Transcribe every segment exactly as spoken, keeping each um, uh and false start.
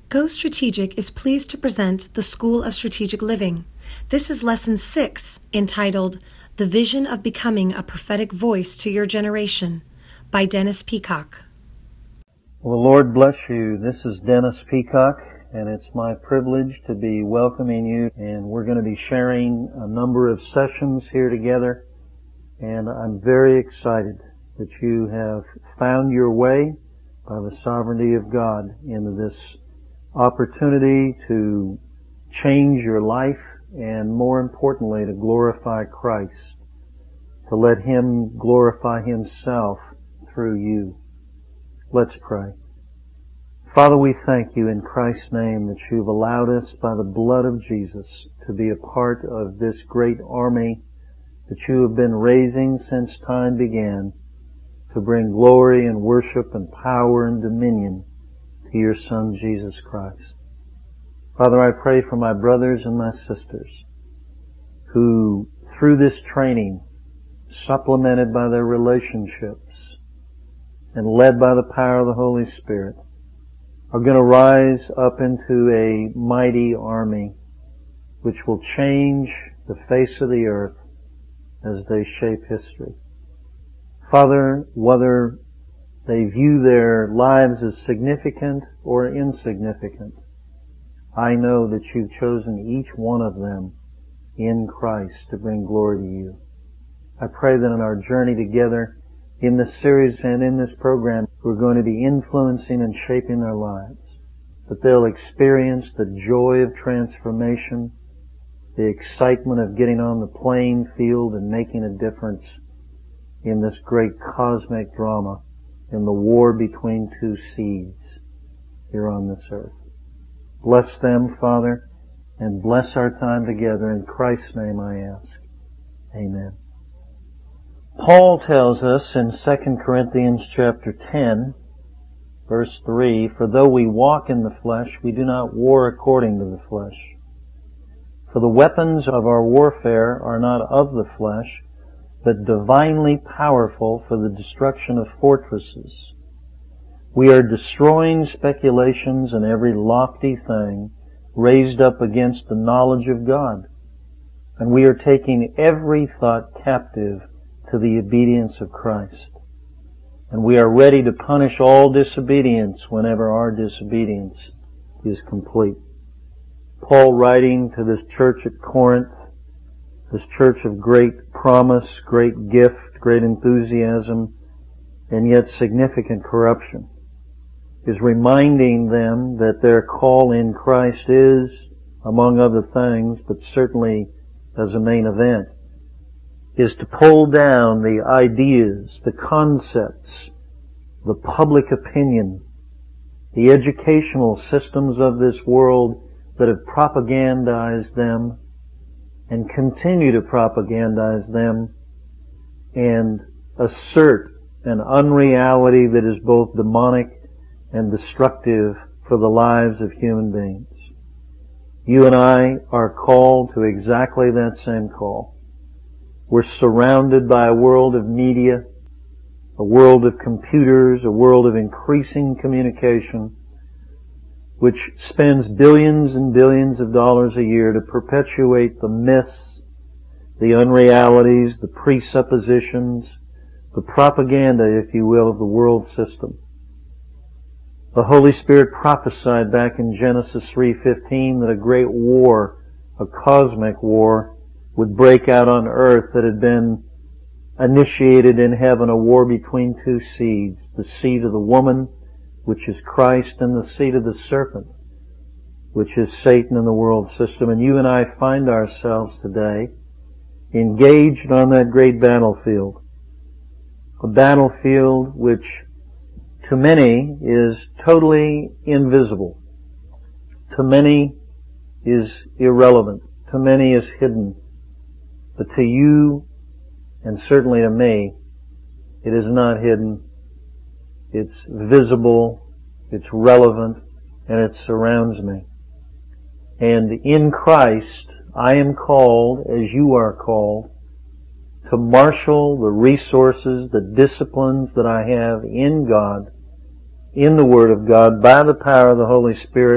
Go Strategic is pleased to present the School of Strategic Living. This is Lesson six, entitled The Vision of Becoming a Prophetic Voice to Your Generation, by Dennis Peacock. Well, the Lord bless you. This is Dennis Peacock, and it's my privilege to be welcoming you, and we're going to be sharing a number of sessions here together, and I'm very excited that you have found your way by the sovereignty of God into this opportunity to change your life and, more importantly, to glorify Christ, to let Him glorify Himself through you. Let's pray. Father, we thank you in Christ's name that you've allowed us by the blood of Jesus to be a part of this great army that you have been raising since time began to bring glory and worship and power and dominion to your Son, Jesus Christ. Father, I pray for my brothers and my sisters who, through this training, supplemented by their relationships and led by the power of the Holy Spirit, are going to rise up into a mighty army which will change the face of the earth as they shape history. Father, whether they view their lives as significant or insignificant, I know that you've chosen each one of them in Christ to bring glory to you. I pray that in our journey together, in this series and in this program, we're going to be influencing and shaping their lives, that they'll experience the joy of transformation, the excitement of getting on the playing field and making a difference in this great cosmic drama, in the war between two seeds here on this earth. Bless them, Father, and bless our time together. In Christ's name I ask. Amen. Paul tells us in Second Corinthians chapter ten, verse three, "For though we walk in the flesh, we do not war according to the flesh. For the weapons of our warfare are not of the flesh, but divinely powerful for the destruction of fortresses. We are destroying speculations and every lofty thing raised up against the knowledge of God. And we are taking every thought captive to the obedience of Christ. And we are ready to punish all disobedience whenever our disobedience is complete." Paul, writing to this church at Corinth, this church of great promise, great gift, great enthusiasm, and yet significant corruption, is reminding them that their call in Christ is, among other things, but certainly as a main event, is to pull down the ideas, the concepts, the public opinion, the educational systems of this world that have propagandized them and continue to propagandize them and assert an unreality that is both demonic and destructive for the lives of human beings. You and I are called to exactly that same call. We're surrounded by a world of media, a world of computers, a world of increasing communication, which spends billions and billions of dollars a year to perpetuate the myths, the unrealities, the presuppositions, the propaganda, if you will, of the world system. The Holy Spirit prophesied back in Genesis three fifteen that a great war, a cosmic war, would break out on earth that had been initiated in heaven, a war between two seeds, the seed of the woman, which is Christ, and the seed of the serpent, which is Satan and the world system. And you and I find ourselves today engaged on that great battlefield. A battlefield which to many is totally invisible. To many is irrelevant. To many is hidden. But to you, and certainly to me, it is not hidden. It's visible, it's relevant, and it surrounds me. And in Christ, I am called, as you are called, to marshal the resources, the disciplines that I have in God, in the Word of God, by the power of the Holy Spirit,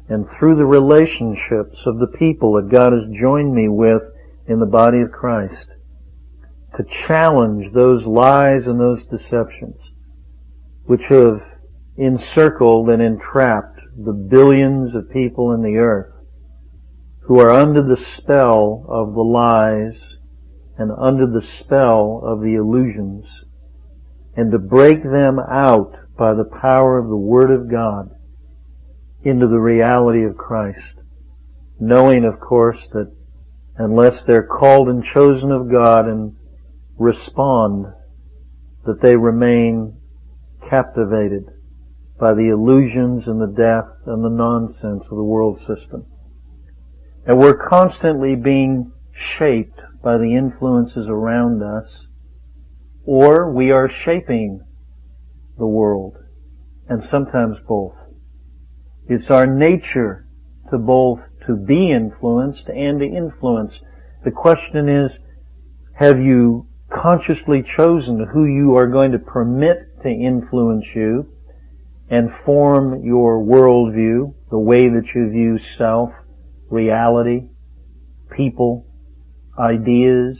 and through the relationships of the people that God has joined me with in the body of Christ, to challenge those lies and those deceptions which have encircled and entrapped the billions of people in the earth who are under the spell of the lies and under the spell of the illusions, and to break them out by the power of the Word of God into the reality of Christ, knowing, of course, that unless they're called and chosen of God and respond, that they remain captivated by the illusions and the death and the nonsense of the world system. And we're constantly being shaped by the influences around us, or we are shaping the world, and sometimes both. It's our nature to both to be influenced and to influence. The question is, have you consciously chosen who you are going to permit to influence you and form your worldview, the way that you view self, reality, people, ideas?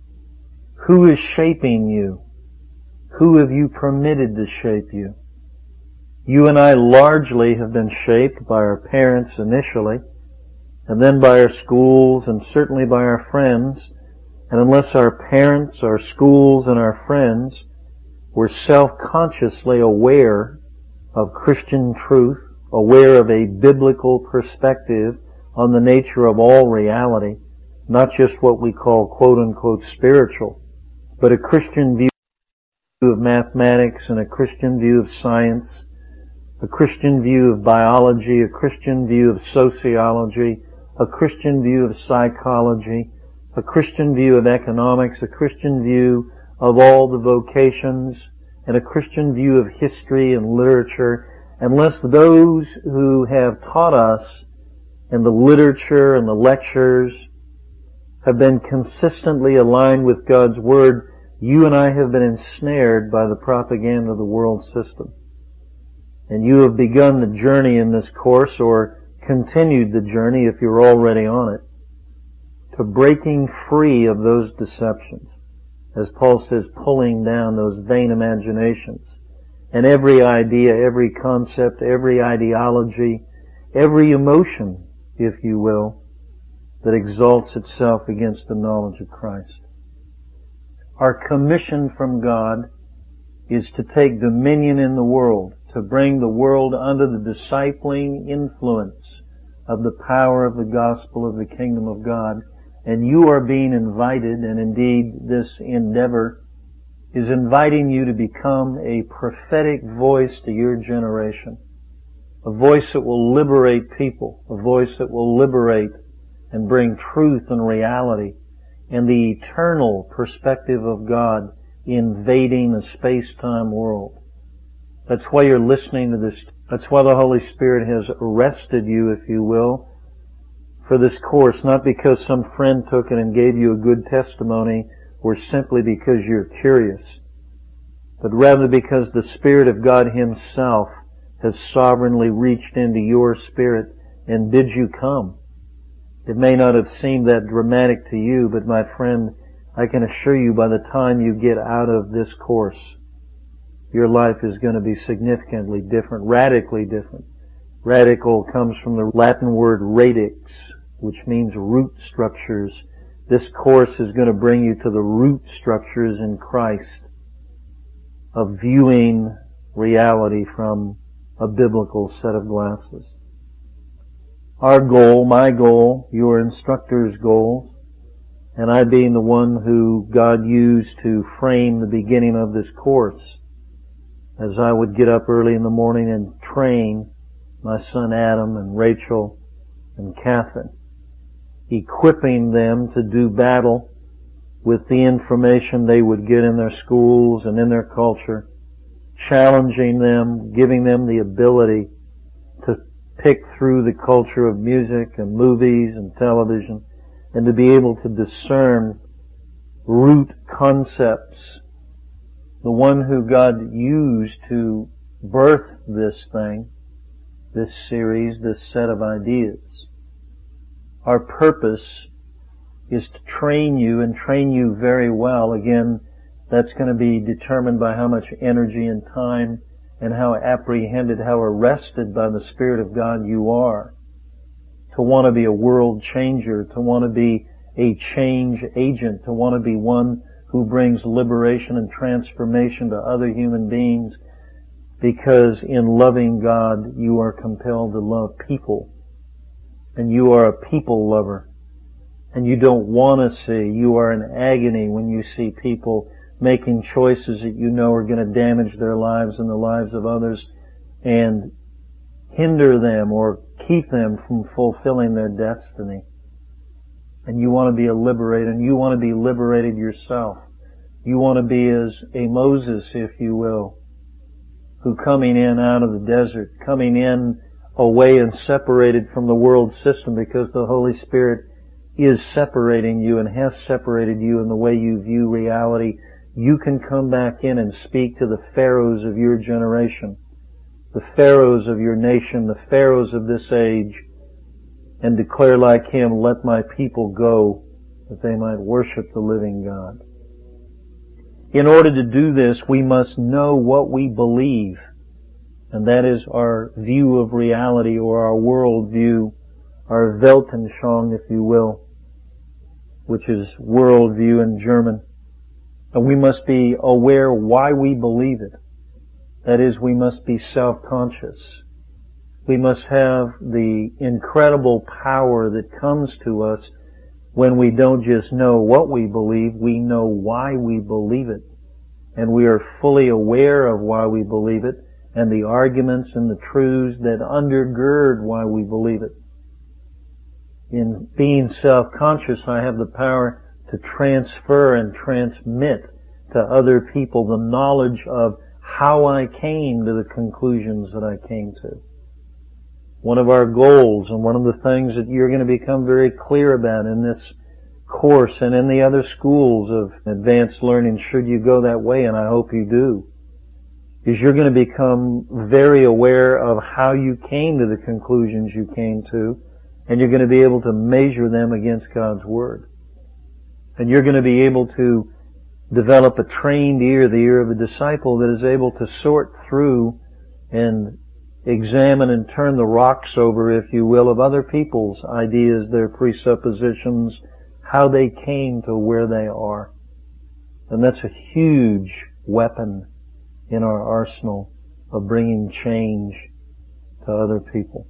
Who is shaping you? Who have you permitted to shape you? You and I largely have been shaped by our parents initially, and then by our schools, and certainly by our friends. And unless our parents, our schools, and our friends were self-consciously aware of Christian truth, aware of a biblical perspective on the nature of all reality, not just what we call quote-unquote spiritual, but a Christian view of mathematics and a Christian view of science, a Christian view of biology, a Christian view of sociology, a Christian view of psychology, a Christian view of economics, a Christian view of all the vocations, and a Christian view of history and literature, unless those who have taught us in the literature and the lectures have been consistently aligned with God's Word, you and I have been ensnared by the propaganda of the world system. And you have begun the journey in this course, or continued the journey if you're already on it, to breaking free of those deceptions. As Paul says, pulling down those vain imaginations. And every idea, every concept, every ideology, every emotion, if you will, that exalts itself against the knowledge of Christ. Our commission from God is to take dominion in the world, to bring the world under the discipling influence of the power of the gospel of the kingdom of God. And you are being invited, and indeed this endeavor is inviting you to become a prophetic voice to your generation. A voice that will liberate people, a voice that will liberate and bring truth and reality and the eternal perspective of God invading the space-time world. That's why you're listening to this. That's why the Holy Spirit has arrested you, if you will, for this course, not because some friend took it and gave you a good testimony, or simply because you're curious, but rather because the Spirit of God Himself has sovereignly reached into your spirit and bid you come. It may not have seemed that dramatic to you, but my friend, I can assure you by the time you get out of this course, your life is going to be significantly different, radically different. Radical comes from the Latin word radix, which means root structures. This course is going to bring you to the root structures in Christ of viewing reality from a biblical set of glasses. Our goal, my goal, your instructor's goals, and I being the one who God used to frame the beginning of this course, as I would get up early in the morning and train my son Adam and Rachel and Catherine, equipping them to do battle with the information they would get in their schools and in their culture, challenging them, giving them the ability to pick through the culture of music and movies and television, and to be able to discern root concepts. The one who God used to birth this thing this series, this set of ideas. Our purpose is to train you and train you very well. Again, that's going to be determined by how much energy and time and how apprehended, how arrested by the Spirit of God you are. To want to be a world changer, to want to be a change agent, to want to be one who brings liberation and transformation to other human beings, because in loving God you are compelled to love people. And you are a people lover. And you don't want to see, you are in agony when you see people making choices that you know are going to damage their lives and the lives of others and hinder them or keep them from fulfilling their destiny. And you want to be a liberator, and you want to be liberated yourself. You want to be as a Moses, if you will, who coming in out of the desert, coming in away and separated from the world system because the Holy Spirit is separating you and has separated you in the way you view reality. You can come back in and speak to the pharaohs of your generation, the pharaohs of your nation, the pharaohs of this age, and declare like him, let my people go, that they might worship the living God. In order to do this, we must know what we believe, and that is our view of reality, or our world view, our Weltanschauung, if you will, which is world view in German. And we must be aware why we believe it. That is, we must be self-conscious. We must have the incredible power that comes to us when we don't just know what we believe, we know why we believe it. And we are fully aware of why we believe it, and the arguments and the truths that undergird why we believe it. In being self-conscious, I have the power to transfer and transmit to other people the knowledge of how I came to the conclusions that I came to. One of our goals, and one of the things that you're going to become very clear about in this course and in the other schools of advanced learning, should you go that way, and I hope you do, is you're going to become very aware of how you came to the conclusions you came to, and you're going to be able to measure them against God's Word. And you're going to be able to develop a trained ear, the ear of a disciple, that is able to sort through and examine and turn the rocks over, if you will, of other people's ideas, their presuppositions, how they came to where they are. And that's a huge weapon in our arsenal of bringing change to other people.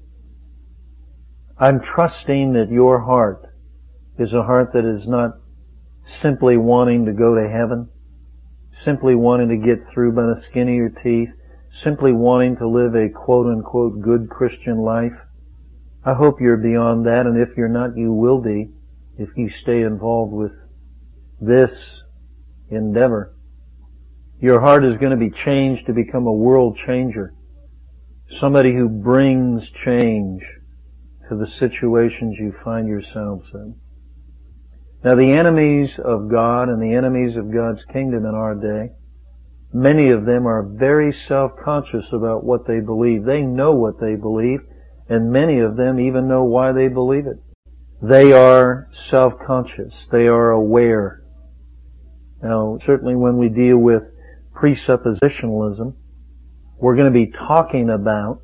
I'm trusting that your heart is a heart that is not simply wanting to go to heaven, simply wanting to get through by the skin of your teeth, simply wanting to live a quote-unquote good Christian life. I hope you're beyond that, and if you're not, you will be if you stay involved with this endeavor. Your heart is going to be changed to become a world changer, somebody who brings change to the situations you find yourselves in. Now, the enemies of God and the enemies of God's kingdom in our day, many of them are very self-conscious about what they believe. They know what they believe, and many of them even know why they believe it. They are self-conscious. They are aware. Now, certainly when we deal with presuppositionalism, we're going to be talking about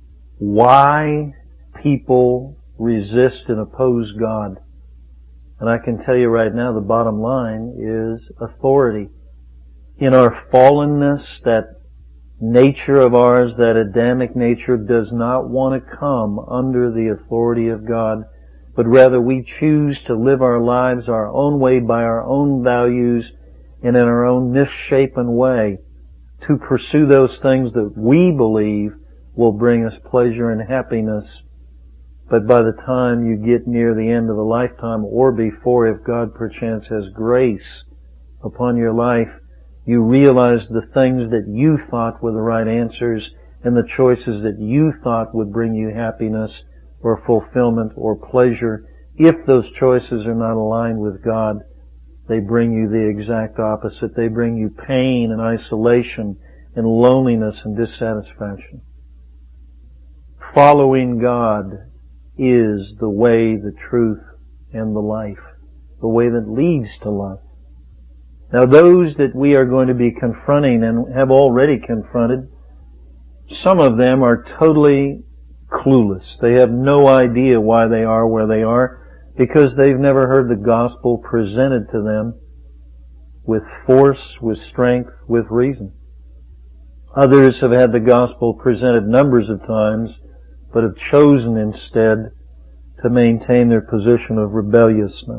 why people resist and oppose God. And I can tell you right now, the bottom line is authority. In our fallenness, that nature of ours, that Adamic nature, does not want to come under the authority of God, but rather we choose to live our lives our own way, by our own values, and in our own misshapen way, to pursue those things that we believe will bring us pleasure and happiness. But by the time you get near the end of a lifetime, or before, if God perchance has grace upon your life, you realize the things that you thought were the right answers and the choices that you thought would bring you happiness or fulfillment or pleasure, if those choices are not aligned with God, they bring you the exact opposite. They bring you pain and isolation and loneliness and dissatisfaction. following God is the way, the truth, and the life. The way that leads to life. Now those that we are going to be confronting and have already confronted, some of them are totally clueless. They have no idea why they are where they are because they've never heard the gospel presented to them with force, with strength, with reason. Others have had the gospel presented numbers of times, but have chosen instead to maintain their position of rebelliousness.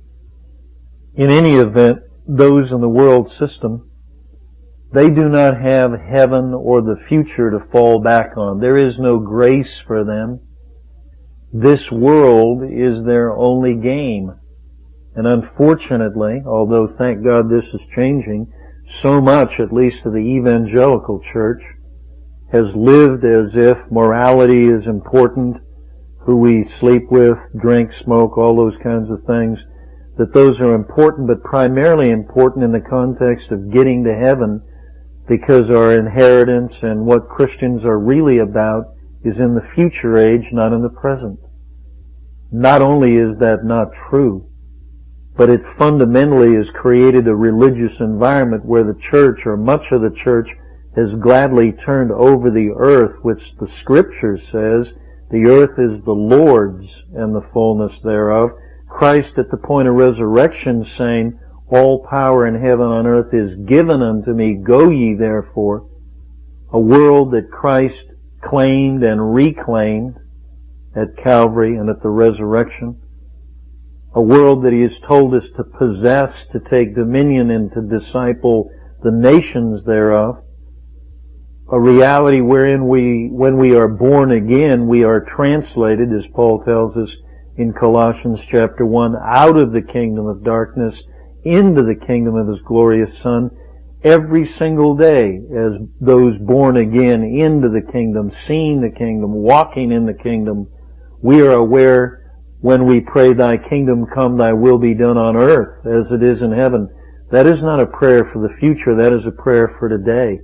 In any event, those in the world system, they do not have heaven or the future to fall back on. There is no grace for them. This world is their only game. And unfortunately, although thank God this is changing, so much, at least of the evangelical church, has lived as if morality is important, who we sleep with, drink, smoke, all those kinds of things, that those are important, but primarily important in the context of getting to heaven, because our inheritance and what Christians are really about is in the future age, not in the present. Not only is that not true, but it fundamentally has created a religious environment where the church, or much of the church, has gladly turned over the earth, which the Scripture says the earth is the Lord's and the fullness thereof. Christ at the point of resurrection saying, all power in heaven and on earth is given unto me, go ye therefore. A world that Christ claimed and reclaimed at Calvary and at the resurrection. A world that He has told us to possess, to take dominion and to disciple the nations thereof. A reality wherein we, when we are born again, we are translated, as Paul tells us in Colossians chapter one, out of the kingdom of darkness into the kingdom of His glorious Son, every single day as those born again into the kingdom, seeing the kingdom, walking in the kingdom. We are aware when we pray, Thy kingdom come, Thy will be done on earth as it is in heaven. That is not a prayer for the future, that is a prayer for today.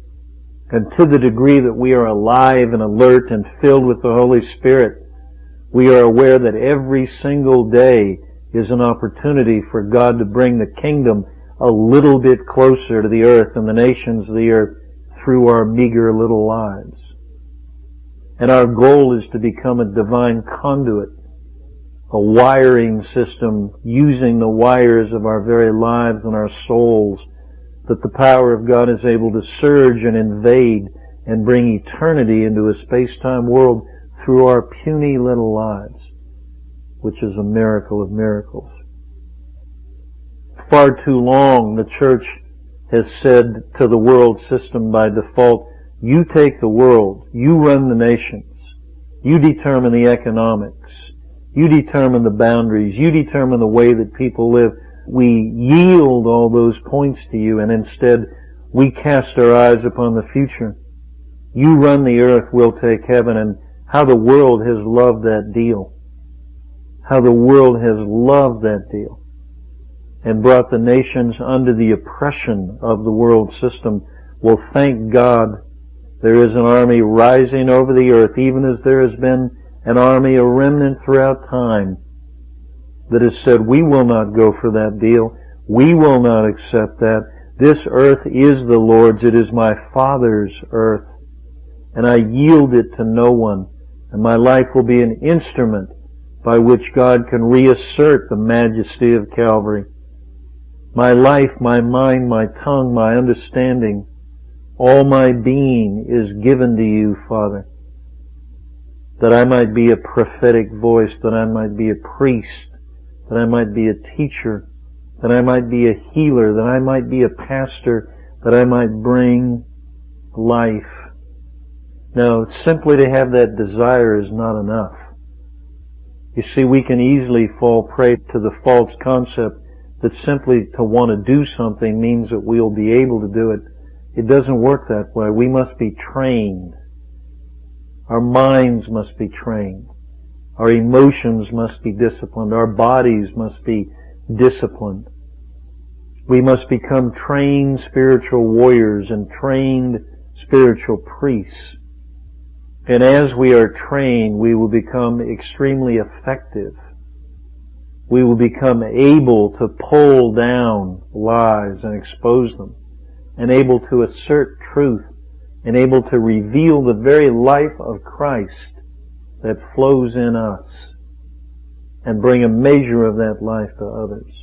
And to the degree that we are alive and alert and filled with the Holy Spirit, we are aware that every single day is an opportunity for God to bring the kingdom a little bit closer to the earth and the nations of the earth through our meager little lives. And our goal is to become a divine conduit, a wiring system using the wires of our very lives and our souls, that the power of God is able to surge and invade and bring eternity into a space-time world through our puny little lives, which is a miracle of miracles. Far too long the church has said to the world system by default, you take the world, you run the nations, you determine the economics, you determine the boundaries, you determine the way that people live. We yield all those points to you, and instead we cast our eyes upon the future. You run the earth, we'll take heaven, and how the world has loved that deal. How the world has loved that deal and brought the nations under the oppression of the world system. Well, thank God there is an army rising over the earth, even as there has been an army, a remnant throughout time, that has said, we will not go for that deal. We will not accept that. This earth is the Lord's. It is my Father's earth. And I yield it to no one. And my life will be an instrument by which God can reassert the majesty of Calvary. My life, my mind, my tongue, my understanding, all my being is given to you, Father, that I might be a prophetic voice, that I might be a priest, that I might be a teacher, that I might be a healer, that I might be a pastor, that I might bring life. Now, simply to have that desire is not enough. You see, we can easily fall prey to the false concept that simply to want to do something means that we'll be able to do it. It doesn't work that way. We must be trained. Our minds must be trained. Our emotions must be disciplined. Our bodies must be disciplined. We must become trained spiritual warriors and trained spiritual priests. And as we are trained, we will become extremely effective. We will become able to pull down lies and expose them, and able to assert truth, and able to reveal the very life of Christ that flows in us, and bring a measure of that life to others.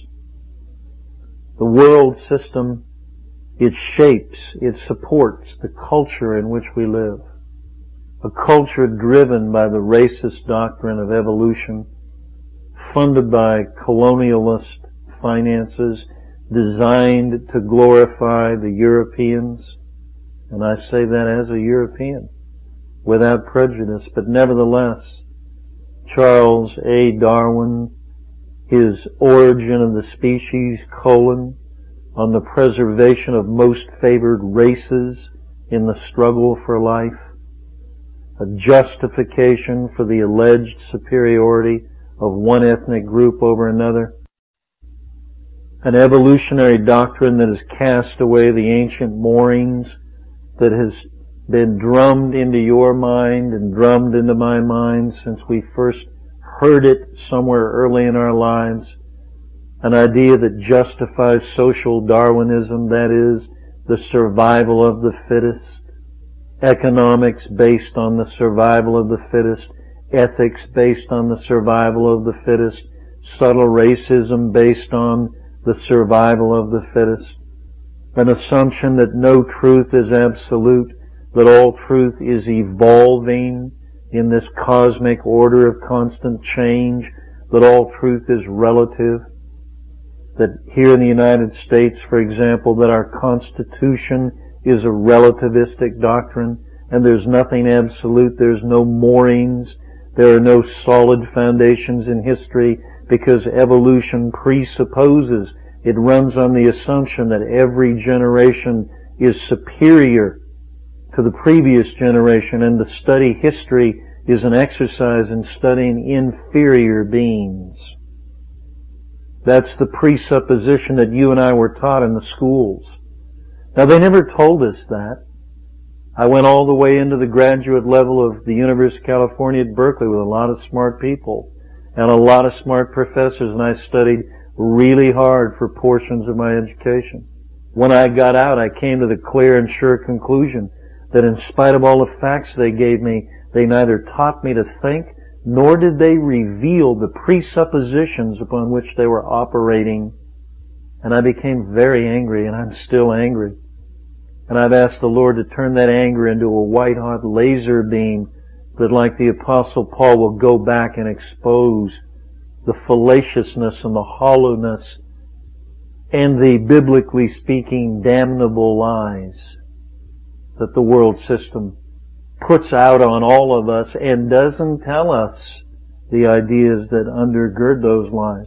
The world system, it shapes, it supports the culture in which we live. A culture driven by the racist doctrine of evolution, funded by colonialist finances, designed to glorify the Europeans. And I say that as a European, without prejudice, but nevertheless, Charles A. Darwin, his Origin of the Species, colon, on the preservation of most favored races in the struggle for life, a justification for the alleged superiority of one ethnic group over another, an evolutionary doctrine that has cast away the ancient moorings that has been drummed into your mind and drummed into my mind since we first heard it somewhere early in our lives, an idea that justifies social Darwinism, that is, the survival of the fittest, economics based on the survival of the fittest, ethics based on the survival of the fittest, subtle racism based on the survival of the fittest, an assumption that no truth is absolute, that all truth is evolving in this cosmic order of constant change, that all truth is relative, that here in the United States, for example, that our Constitution is a relativistic doctrine, and there's nothing absolute, there's no moorings, there are no solid foundations in history, because evolution presupposes, it runs on the assumption that every generation is superior to the previous generation, and to study history is an exercise in studying inferior beings. That's the presupposition that you and I were taught in the schools. Now, they never told us that. I went all the way into the graduate level of the University of California at Berkeley with a lot of smart people and a lot of smart professors, and I studied really hard for portions of my education. When I got out, I came to the clear and sure conclusion that in spite of all the facts they gave me, they neither taught me to think, nor did they reveal the presuppositions upon which they were operating. And I became very angry, and I'm still angry. And I've asked the Lord to turn that anger into a white-hot laser beam that, like the Apostle Paul, will go back and expose the fallaciousness and the hollowness and the, biblically speaking, damnable lies that the world system puts out on all of us and doesn't tell us the ideas that undergird those lies.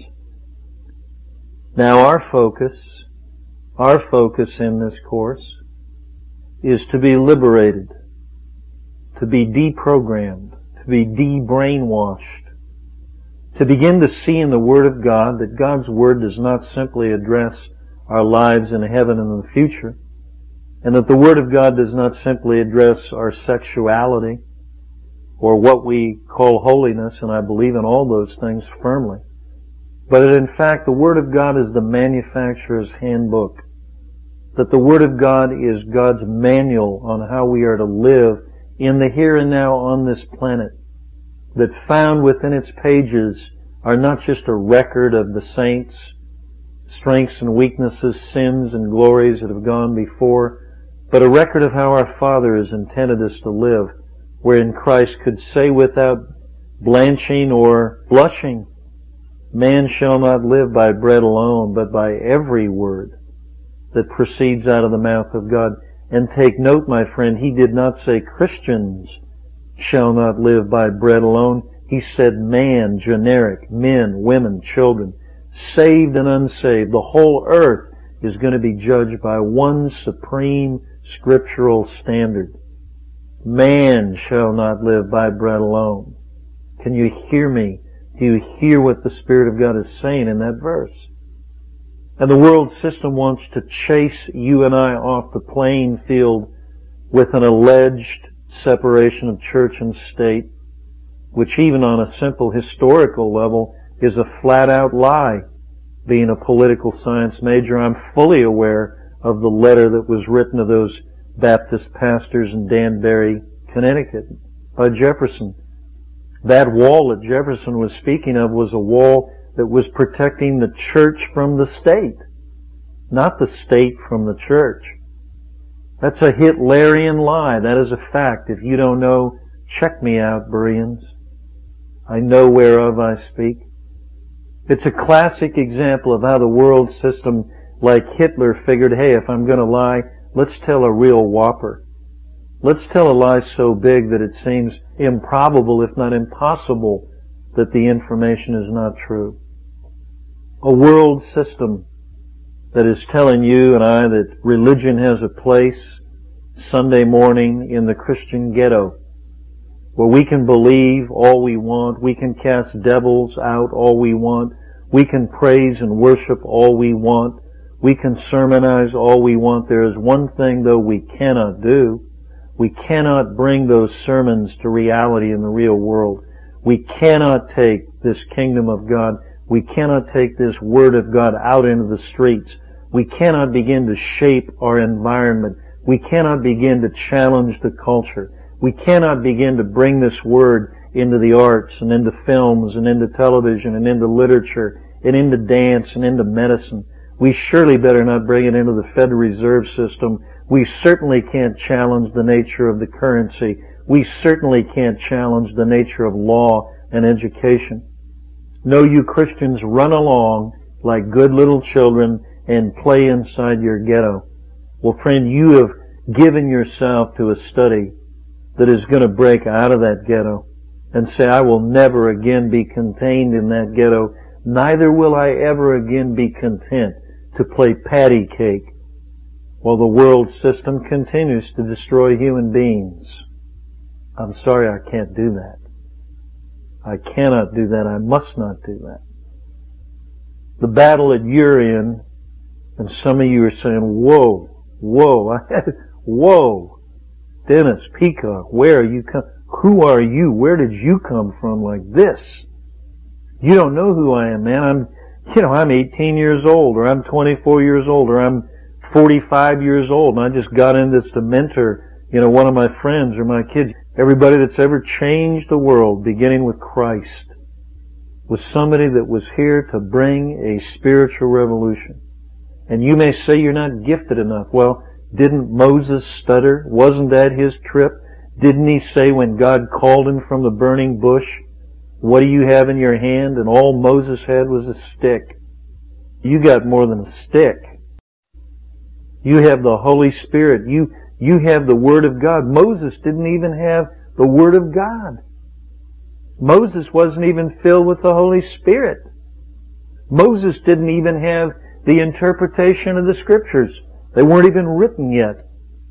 Now our focus, our focus in this course is to be liberated, to be deprogrammed, to be de-brainwashed, to begin to see in the Word of God that God's Word does not simply address our lives in heaven and in the future, and that the Word of God does not simply address our sexuality or what we call holiness, and I believe in all those things firmly, but that in fact the Word of God is the manufacturer's handbook, that the Word of God is God's manual on how we are to live in the here and now on this planet, that found within its pages are not just a record of the saints' strengths and weaknesses, sins and glories that have gone before, but a record of how our Father has intended us to live, wherein Christ could say without blanching or blushing, "Man shall not live by bread alone, but by every word that proceeds out of the mouth of God." And take note, my friend, he did not say Christians shall not live by bread alone. He said man, generic, men, women, children, saved and unsaved. The whole earth is going to be judged by one supreme scriptural standard. Man shall not live by bread alone. Can you hear me? Do you hear what the Spirit of God is saying in that verse? And the world system wants to chase you and I off the playing field with an alleged separation of church and state, which even on a simple historical level is a flat-out lie. Being a political science major, I'm fully aware of the letter that was written to those Baptist pastors in Danbury, Connecticut, by Jefferson. That wall that Jefferson was speaking of was a wall that was protecting the church from the state, not the state from the church. That's a Hitlerian lie. That is a fact. If you don't know, check me out, Bereans. I know whereof I speak. It's a classic example of how the world system, like Hitler, figured, hey, if I'm going to lie, let's tell a real whopper. Let's tell a lie so big that it seems improbable, if not impossible, that the information is not true. A world system that is telling you and I that religion has a place Sunday morning in the Christian ghetto, where we can believe all we want, we can cast devils out all we want, we can praise and worship all we want, we can sermonize all we want. There is one thing, though, we cannot do. We cannot bring those sermons to reality in the real world. We cannot take this kingdom of God, we cannot take this Word of God out into the streets. We cannot begin to shape our environment. We cannot begin to challenge the culture. We cannot begin to bring this Word into the arts and into films and into television and into literature and into dance and into medicine. We surely better not bring it into the Federal Reserve System. We certainly can't challenge the nature of the currency. We certainly can't challenge the nature of law and education. No, you Christians run along like good little children and play inside your ghetto. Well, friend, you have given yourself to a study that is going to break out of that ghetto and say, I will never again be contained in that ghetto. Neither will I ever again be content to play patty cake while the world system continues to destroy human beings. I'm sorry, I can't do that. I cannot do that. I must not do that. The battle that you're in, and some of you are saying, whoa, whoa, whoa, Dennis Peacock, where are you come? Who are you? Where did you come from like this? You don't know who I am, man. I'm, you know, I'm eighteen years old, or I'm twenty-four years old, or I'm forty-five years old, and I just got in this to mentor, you know, one of my friends or my kids. Everybody that's ever changed the world, beginning with Christ, was somebody that was here to bring a spiritual revolution. And you may say you're not gifted enough. Well, didn't Moses stutter? Wasn't that his trip? Didn't he say when God called him from the burning bush, what do you have in your hand? And all Moses had was a stick. You got more than a stick. You have the Holy Spirit. You, you have the Word of God. Moses didn't even have the Word of God. Moses wasn't even filled with the Holy Spirit. Moses didn't even have the interpretation of the Scriptures. They weren't even written yet.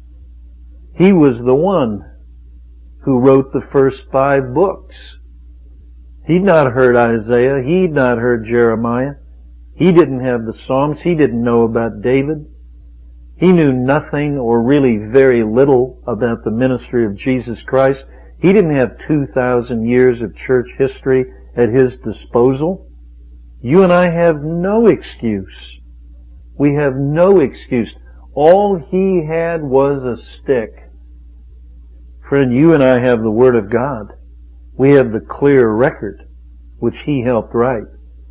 He was the one who wrote the first five books. He'd not heard Isaiah. He'd not heard Jeremiah. He didn't have the Psalms. He didn't know about David. He knew nothing or really very little about the ministry of Jesus Christ. He didn't have two thousand years of church history at his disposal. You and I have no excuse. We have no excuse. All he had was a stick. Friend, you and I have the Word of God. We have the clear record, which he helped write.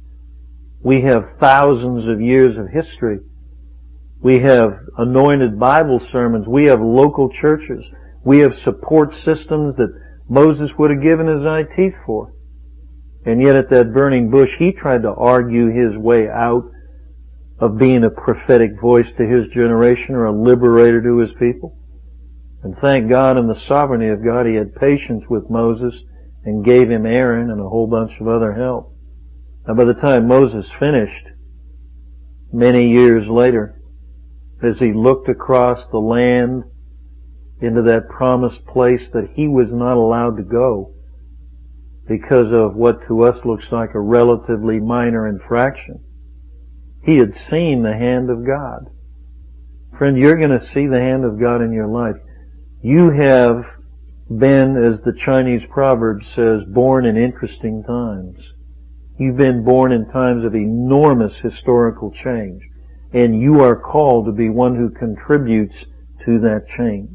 We have thousands of years of history. We have anointed Bible sermons. We have local churches. We have support systems that Moses would have given his eye teeth for. And yet at that burning bush, he tried to argue his way out of being a prophetic voice to his generation or a liberator to his people. And thank God in the sovereignty of God, he had patience with Moses and gave him Aaron and a whole bunch of other help. Now by the time Moses finished, many years later, as he looked across the land into that promised place that he was not allowed to go because of what to us looks like a relatively minor infraction, he had seen the hand of God. Friend, you're going to see the hand of God in your life. You have been, as the Chinese proverb says, born in interesting times. You've been born in times of enormous historical change, and you are called to be one who contributes to that change.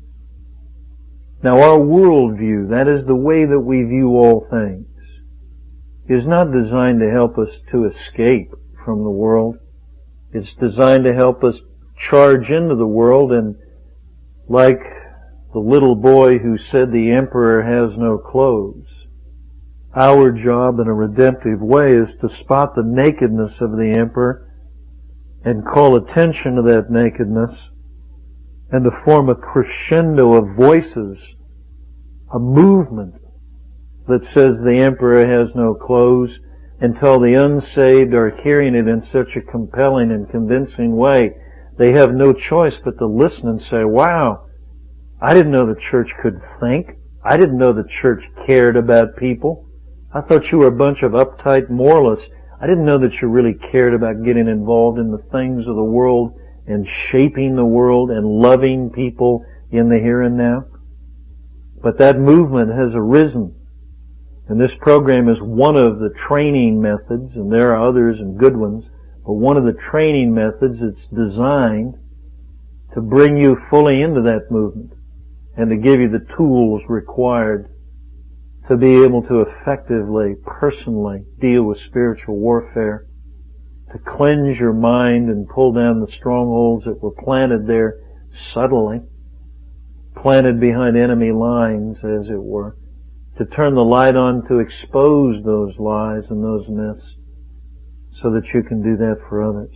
Now, our worldview, that is the way that we view all things, is not designed to help us to escape from the world. It's designed to help us charge into the world, and like the little boy who said the emperor has no clothes, our job in a redemptive way is to spot the nakedness of the emperor and call attention to that nakedness and to form a crescendo of voices, a movement that says the emperor has no clothes, until the unsaved are hearing it in such a compelling and convincing way, they have no choice but to listen and say, wow, I didn't know the church could think. I didn't know the church cared about people. I thought you were a bunch of uptight moralists. I didn't know that you really cared about getting involved in the things of the world and shaping the world and loving people in the here and now. But that movement has arisen. And this program is one of the training methods, and there are others and good ones, but one of the training methods that's designed to bring you fully into that movement and to give you the tools required to be able to effectively, personally deal with spiritual warfare, to cleanse your mind and pull down the strongholds that were planted there subtly, planted behind enemy lines, as it were, to turn the light on to expose those lies and those myths so that you can do that for others.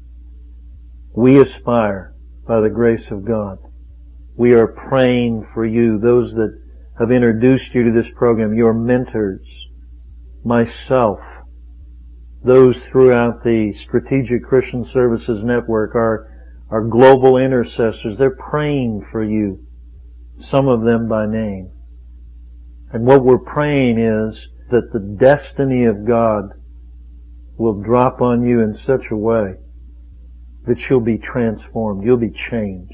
We aspire, by the grace of God, we are praying for you, those that have introduced you to this program, your mentors, myself, those throughout the Strategic Christian Services Network, our, our global intercessors. They're praying for you, some of them by name. And what we're praying is that the destiny of God will drop on you in such a way that you'll be transformed, you'll be changed.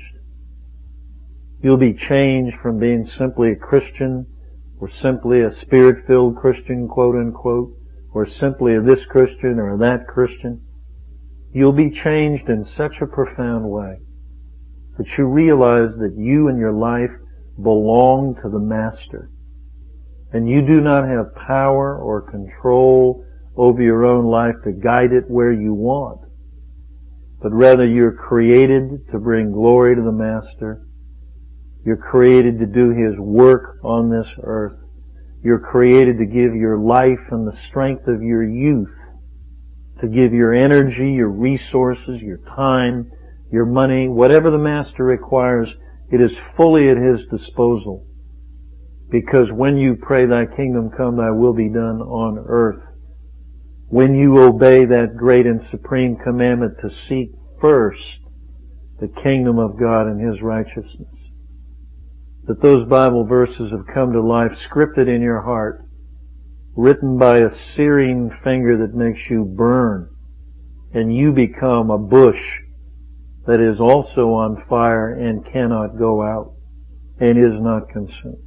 You'll be changed from being simply a Christian, or simply a Spirit-filled Christian, quote unquote, or simply a this Christian or that Christian. You'll be changed in such a profound way that you realize that you and your life belong to the Master. And you do not have power or control over your own life to guide it where you want, but rather you're created to bring glory to the Master. You're created to do His work on this earth. You're created to give your life and the strength of your youth, to give your energy, your resources, your time, your money, whatever the Master requires, it is fully at His disposal. Because when you pray, Thy kingdom come, Thy will be done on earth, when you obey that great and supreme commandment to seek first the kingdom of God and His righteousness, that those Bible verses have come to life, scripted in your heart, written by a searing finger that makes you burn, and you become a bush that is also on fire and cannot go out and is not consumed.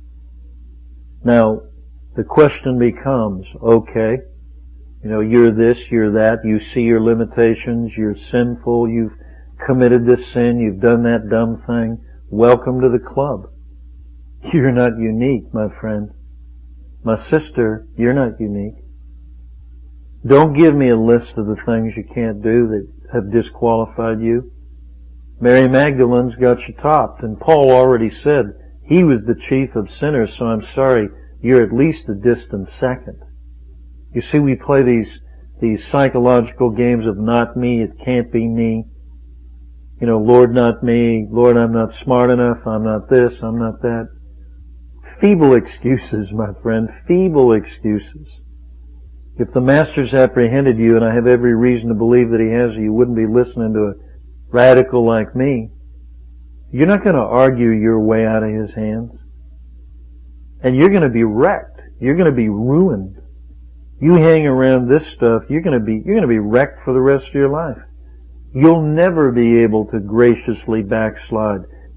Now, the question becomes, okay, you know, you're this, you're that, you see your limitations, you're sinful, you've committed this sin, you've done that dumb thing. Welcome to the club. You're not unique, my friend. My sister, you're not unique. Don't give me a list of the things you can't do that have disqualified you. Mary Magdalene's got you topped, and Paul already said he was the chief of sinners, so I'm sorry, you're at least a distant second. You see, we play these, these psychological games of not me, it can't be me. You know, Lord, not me. Lord, I'm not smart enough. I'm not this. I'm not that. Feeble excuses, my friend. Feeble excuses. If the Master's apprehended you, and I have every reason to believe that He has, you wouldn't be listening to a radical like me. You're not going to argue your way out of His hands. And you're going to be wrecked. You're going to be ruined. You hang around this stuff, you're going to be, you're going to be wrecked for the rest of your life. You'll never be able to graciously backslide.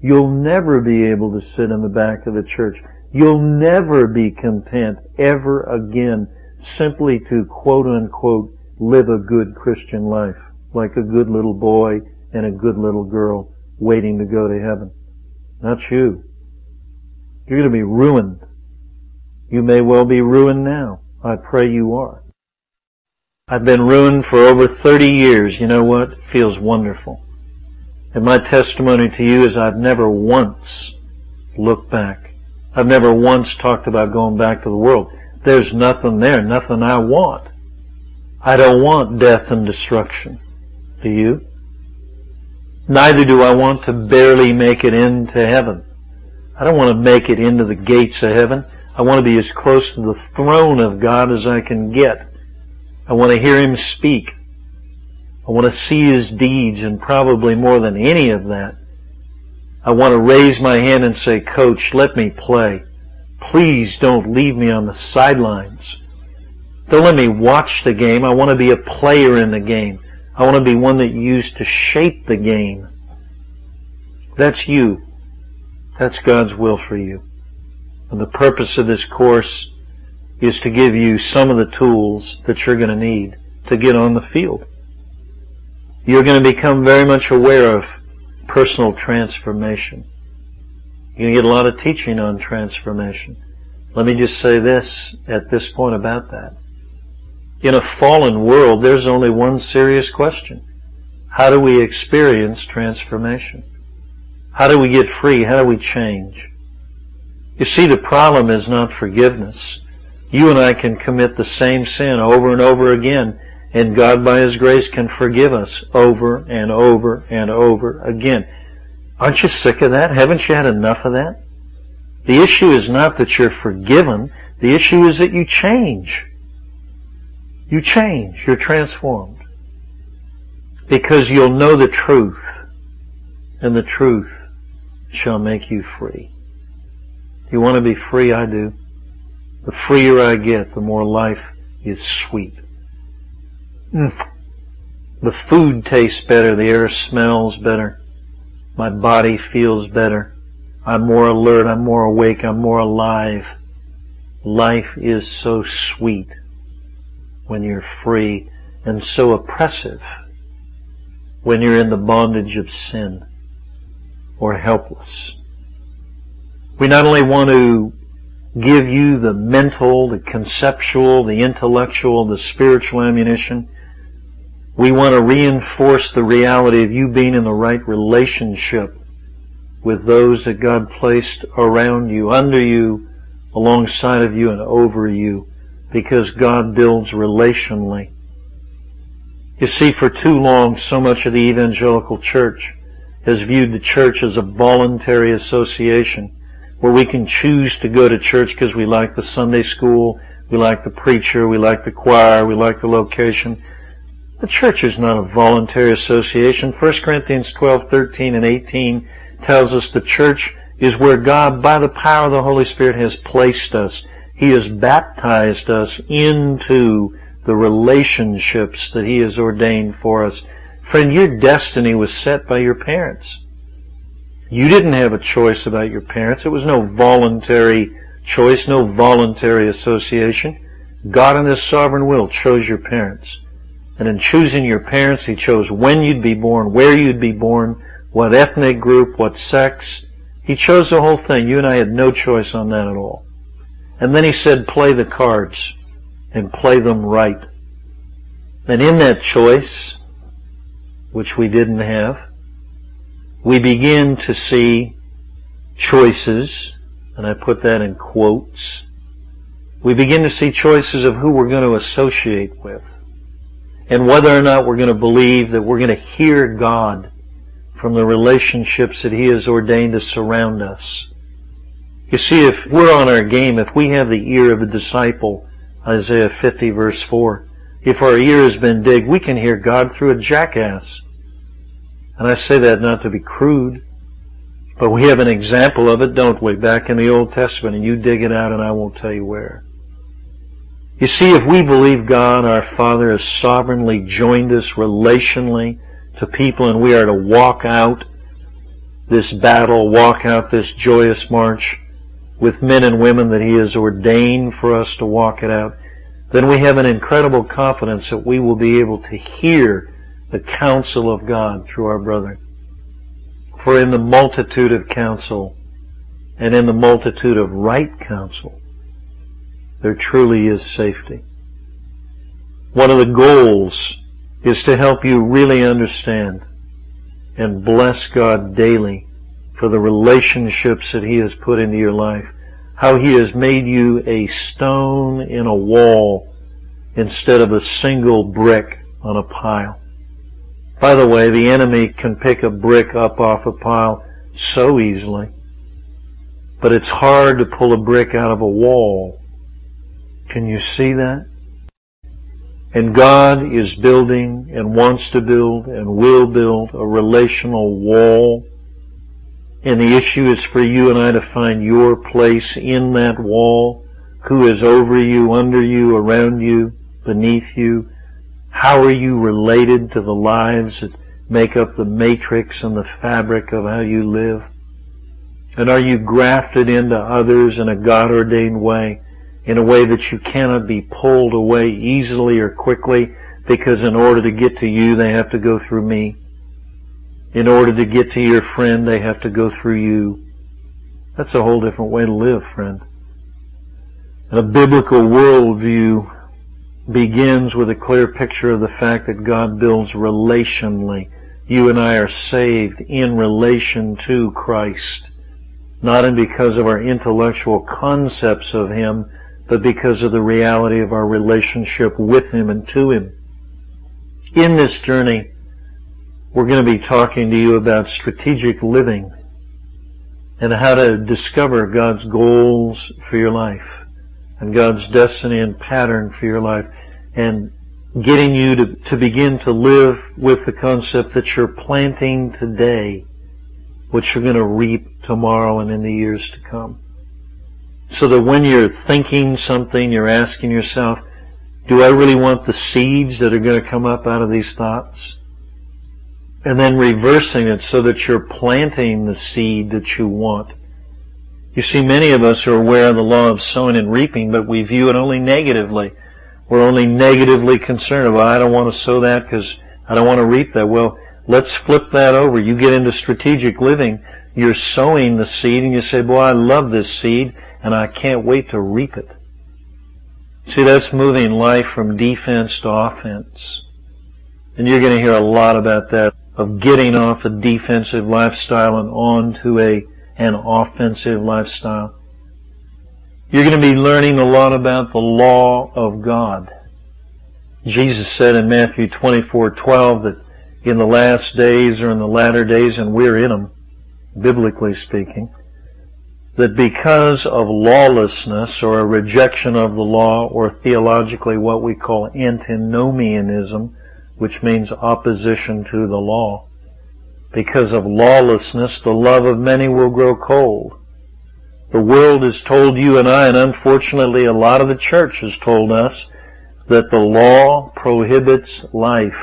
You'll never be able to sit in the back of the church. You'll never be content ever again simply to quote unquote live a good Christian life like a good little boy and a good little girl waiting to go to heaven. Not you. You're going to be ruined. You may well be ruined now. I pray you are. I've been ruined for over thirty years. You know what? It feels wonderful. And my testimony to you is I've never once looked back. I've never once talked about going back to the world. There's nothing there, nothing I want. I don't want death and destruction. Do you? Neither do I want to barely make it into heaven. I don't want to make it into the gates of heaven. I want to be as close to the throne of God as I can get. I want to hear Him speak. I want to see His deeds, and probably more than any of that, I want to raise my hand and say, Coach, let me play. Please don't leave me on the sidelines. Don't let me watch the game. I want to be a player in the game. I want to be one that you use to shape the game. That's you. That's God's will for you. And the purpose of this course is to give you some of the tools that you're going to need to get on the field. You're going to become very much aware of personal transformation. You're going to get a lot of teaching on transformation. Let me just say this at this point about that. In a fallen world, there's only one serious question. How do we experience transformation? How do we get free? How do we change? You see, the problem is not forgiveness. You and I can commit the same sin over and over again, and God by His grace can forgive us over and over and over again. Aren't you sick of that? Haven't you had enough of that? The issue is not that you're forgiven. The issue is that you change. You change. You're transformed. Because you'll know the truth, and the truth shall make you free. You want to be free? I do. The freer I get, the more life is sweet. Mm. The food tastes better. The air smells better. My body feels better. I'm more alert. I'm more awake. I'm more alive. Life is so sweet when you're free, and so oppressive when you're in the bondage of sin or helpless. We not only want to give you the mental, the conceptual, the intellectual, the spiritual ammunition, we want to reinforce the reality of you being in the right relationship with those that God placed around you, under you, alongside of you, and over you, because God builds relationally. You see, for too long, so much of the evangelical church has viewed the church as a voluntary association where we can choose to go to church because we like the Sunday school, we like the preacher, we like the choir, we like the location. The church is not a voluntary association. First Corinthians twelve, thirteen, and eighteen tells us the church is where God, by the power of the Holy Spirit, has placed us. He has baptized us into the relationships that He has ordained for us. Friend, your destiny was set by your parents. You didn't have a choice about your parents. It was no voluntary choice, no voluntary association. God in His sovereign will chose your parents. And in choosing your parents, He chose when you'd be born, where you'd be born, what ethnic group, what sex. He chose the whole thing. You and I had no choice on that at all. And then He said, play the cards and play them right. And in that choice, which we didn't have, we begin to see choices, and I put that in quotes. We begin to see choices of who we're going to associate with, and whether or not we're going to believe that we're going to hear God from the relationships that He has ordained to surround us. You see, if we're on our game, if we have the ear of a disciple, Isaiah fifty verse four, if our ear has been digged, we can hear God through a jackass. And I say that not to be crude, but we have an example of it, don't we, back in the Old Testament, and you dig it out and I won't tell you where. You see, if we believe God, our Father, has sovereignly joined us relationally to people, and we are to walk out this battle, walk out this joyous march with men and women that He has ordained for us to walk it out, then we have an incredible confidence that we will be able to hear the counsel of God through our brethren. For in the multitude of counsel and in the multitude of right counsel, there truly is safety. One of the goals is to help you really understand and bless God daily for the relationships that He has put into your life. How He has made you a stone in a wall instead of a single brick on a pile. By the way, the enemy can pick a brick up off a pile so easily. But it's hard to pull a brick out of a wall. Can you see that? And God is building and wants to build and will build a relational wall. And the issue is for you and I to find your place in that wall. Who is over you, under you, around you, beneath you? How are you related to the lives that make up the matrix and the fabric of how you live? And are you grafted into others in a God-ordained way, in a way that you cannot be pulled away easily or quickly, because in order to get to you, they have to go through me. In order to get to your friend, they have to go through you. That's a whole different way to live, friend. And a biblical worldview begins with a clear picture of the fact that God builds relationally. You and I are saved in relation to Christ, not in because of our intellectual concepts of Him, but because of the reality of our relationship with Him and to Him. In this journey, we're going to be talking to you about strategic living and how to discover God's goals for your life and God's destiny and pattern for your life, and getting you to, to begin to live with the concept that you're planting today what you're going to reap tomorrow and in the years to come. So that when you're thinking something, you're asking yourself, do I really want the seeds that are going to come up out of these thoughts? And then reversing it so that you're planting the seed that you want. You see, many of us are aware of the law of sowing and reaping, but we view it only negatively. We're only negatively concerned about, I don't want to sow that because I don't want to reap that. Well, let's flip that over. You get into strategic living, you're sowing the seed and you say, boy, I love this seed and I can't wait to reap it. See, that's moving life from defense to offense. And you're going to hear a lot about that, of getting off a defensive lifestyle and on to a, an offensive lifestyle. You're going to be learning a lot about the law of God. Jesus said in Matthew twenty-four twelve that in the last days or in the latter days, and we're in them, biblically speaking, that because of lawlessness or a rejection of the law, or theologically what we call antinomianism, which means opposition to the law, because of lawlessness, the love of many will grow cold. The world has told you and I, and unfortunately a lot of the church has told us, that the law prohibits life.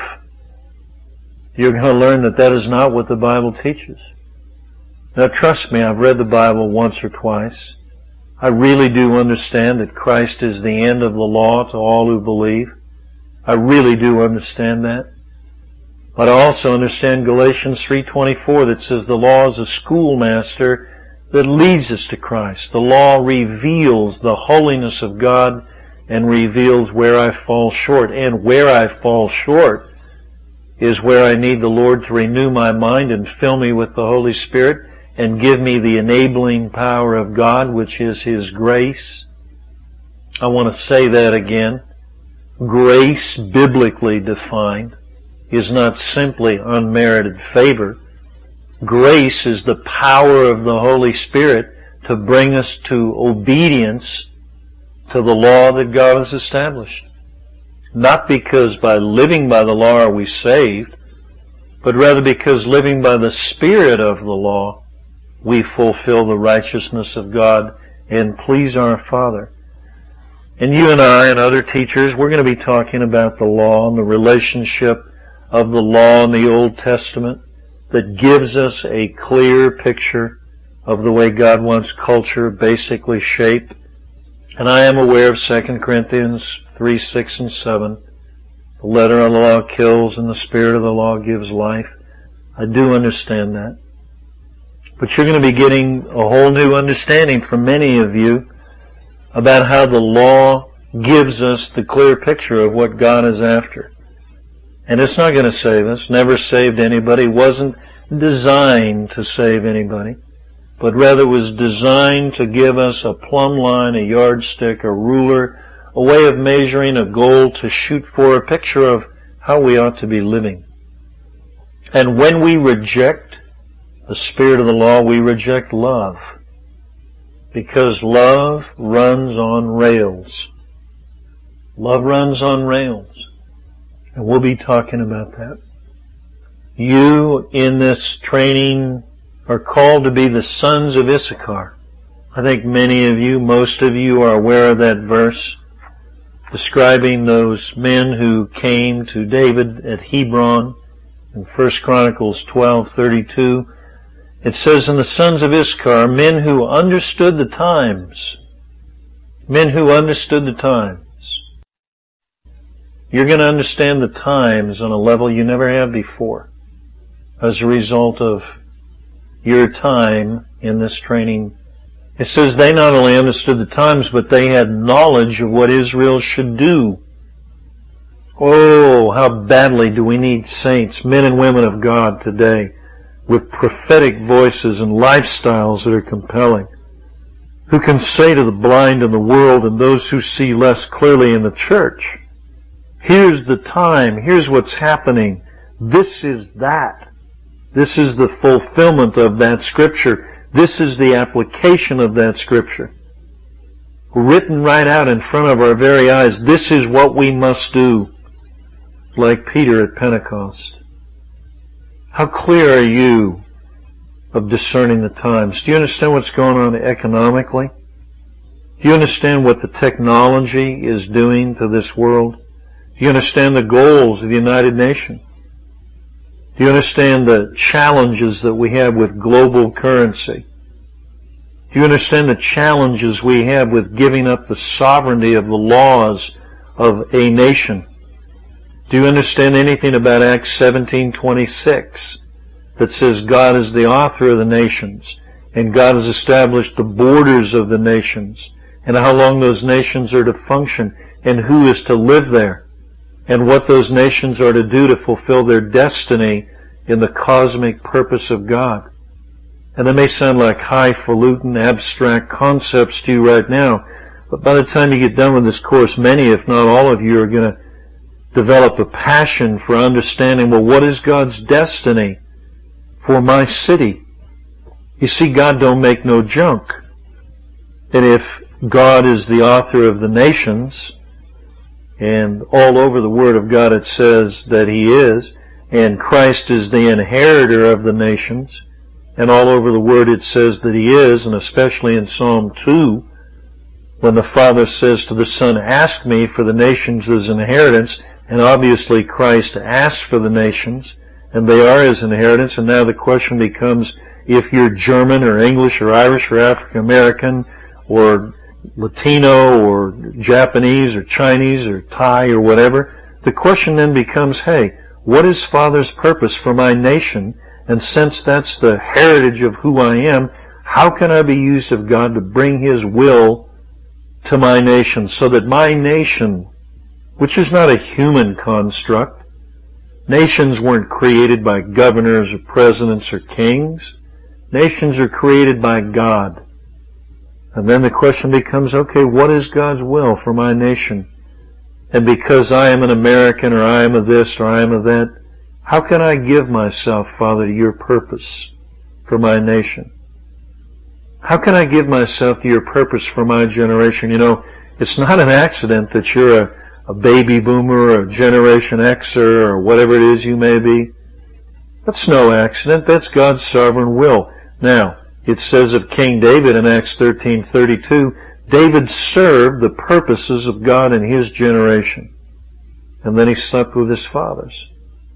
You're going to learn that that is not what the Bible teaches. Now trust me, I've read the Bible once or twice. I really do understand that Christ is the end of the law to all who believe. I really do understand that. But I also understand Galatians three twenty-four that says the law is a schoolmaster that leads us to Christ. The law reveals the holiness of God and reveals where I fall short. And where I fall short is where I need the Lord to renew my mind and fill me with the Holy Spirit and give me the enabling power of God, which is His grace. I want to say that again. Grace, biblically defined, is not simply unmerited favor. Grace is the power of the Holy Spirit to bring us to obedience to the law that God has established. Not because by living by the law are we saved, but rather because living by the Spirit of the law we fulfill the righteousness of God and please our Father. And you and I and other teachers, we're going to be talking about the law and the relationship of the law in the Old Testament, that gives us a clear picture of the way God wants culture basically shaped. And I am aware of Second Corinthians three, six, and seven. The letter of the law kills and the spirit of the law gives life. I do understand that. But you're going to be getting a whole new understanding from many of you about how the law gives us the clear picture of what God is after. And it's not going to save us, never saved anybody, wasn't designed to save anybody, but rather was designed to give us a plumb line, a yardstick, a ruler, a way of measuring, a goal to shoot for, a picture of how we ought to be living. And when we reject the spirit of the law, we reject love, because love runs on rails. Love runs on rails. And we'll be talking about that. You in this training are called to be the sons of Issachar. I think many of you, most of you are aware of that verse describing those men who came to David at Hebron in First Chronicles twelve thirty-two. It says, "And the sons of Issachar, men who understood the times." Men who understood the times. You're going to understand the times on a level you never have before as a result of your time in this training. It says they not only understood the times, but they had knowledge of what Israel should do. Oh, how badly do we need saints, men and women of God today, with prophetic voices and lifestyles that are compelling, who can say to the blind in the world and those who see less clearly in the church, here's the time, here's what's happening, this is that. This is the fulfillment of that scripture. This is the application of that scripture. Written right out in front of our very eyes, this is what we must do, like Peter at Pentecost. How clear are you of discerning the times? Do you understand what's going on economically? Do you understand what the technology is doing to this world? Do you understand the goals of the United Nations? Do you understand the challenges that we have with global currency? Do you understand the challenges we have with giving up the sovereignty of the laws of a nation? Do you understand anything about Acts seventeen twenty-six that says God is the author of the nations and God has established the borders of the nations and how long those nations are to function and who is to live there and what those nations are to do to fulfill their destiny in the cosmic purpose of God? And they may sound like highfalutin, abstract concepts to you right now, but by the time you get done with this course, many, if not all of you, are going to develop a passion for understanding, well, what is God's destiny for my city? You see, God don't make no junk. And if God is the author of the nations, and all over the Word of God it says that He is, and Christ is the inheritor of the nations, and all over the Word it says that He is, and especially in Psalm two, when the Father says to the Son, ask me for the nations as inheritance, and obviously Christ asked for the nations, and they are His inheritance, and now the question becomes, if you're German or English or Irish or African American or Latino or Japanese or Chinese or Thai or whatever, the question then becomes, hey, what is Father's purpose for my nation? And since that's the heritage of who I am, how can I be used of God to bring His will to my nation so that my nation, which is not a human construct, nations weren't created by governors or presidents or kings. Nations are created by God. And then the question becomes, okay, what is God's will for my nation? And because I am an American, or I am a this, or I am a that, how can I give myself, Father, to your purpose for my nation? How can I give myself to your purpose for my generation? You know, it's not an accident that you're a, a baby boomer, or a Generation Xer, or whatever it is you may be. That's no accident. That's God's sovereign will. Now, it says of King David in Acts thirteen thirty-two, David served the purposes of God in his generation. And then he slept with his fathers.